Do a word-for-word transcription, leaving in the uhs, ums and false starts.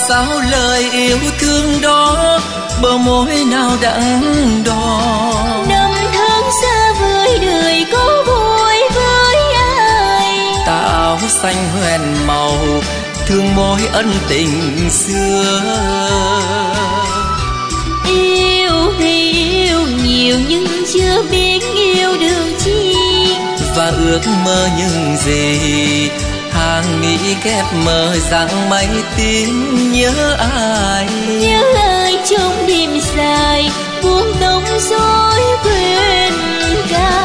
sao lời yêu thương đó bờ môi nào đắng đo. Năm tháng xa vời đời có vui với ai, tà áo xanh hoen màu thương môi ân tình xưa. Yêu thì yêu nhiều nhưng chưa biết yêu được chi, và ước mơ những gì hàng nghĩ ghép mơ rằng mấy tiếng nhớ ai. Nhớ ai trong đêm dài buông tóc rối quên cả.